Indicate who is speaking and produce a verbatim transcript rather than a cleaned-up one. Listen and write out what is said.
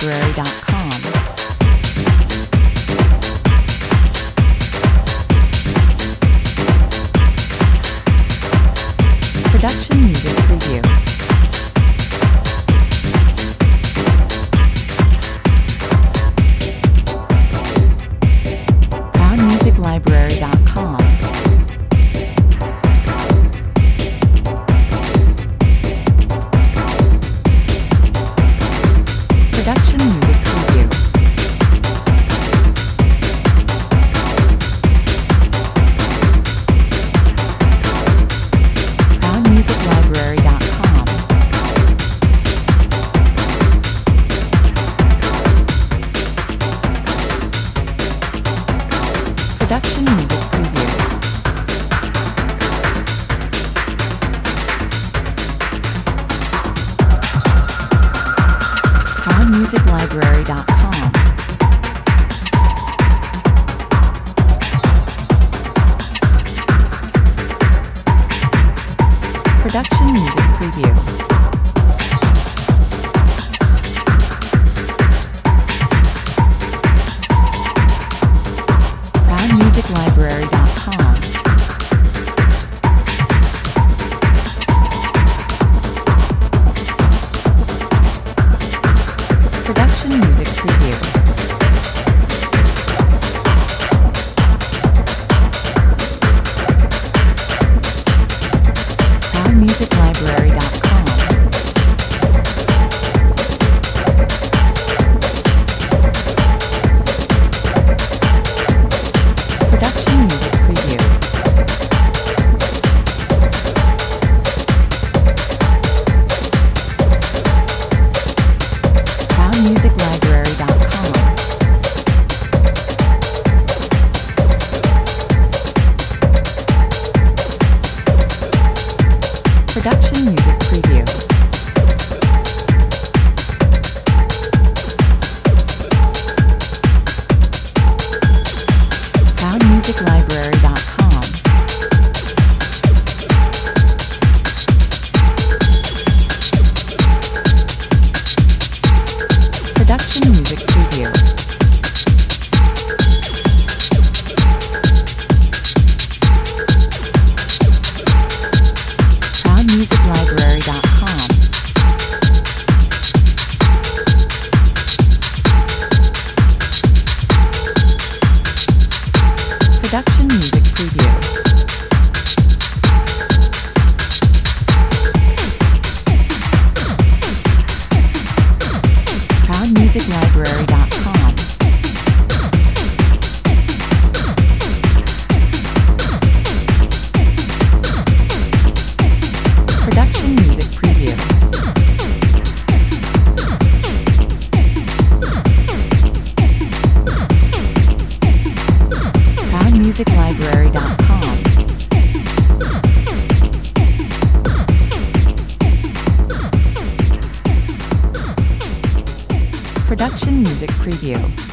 Speaker 1: library dot com. Production Music Preview. Proud Music Library dot com. Production Music Preview. Proud Music Library dot com. Production Music Preview. Proud Music Library dot com. Production Music Preview. Proud Music Library dot com. Production Music Preview. Proud Music Library dot com. Production Music Preview. Proud Music Library dot com. Production Music Preview. Proud Music Library dot com. Production Music Preview. Proud Music Library dot com. Production Music Preview. Proud Music Library dot com. Production Music Preview. Proud Music Library dot com. Production Music Preview.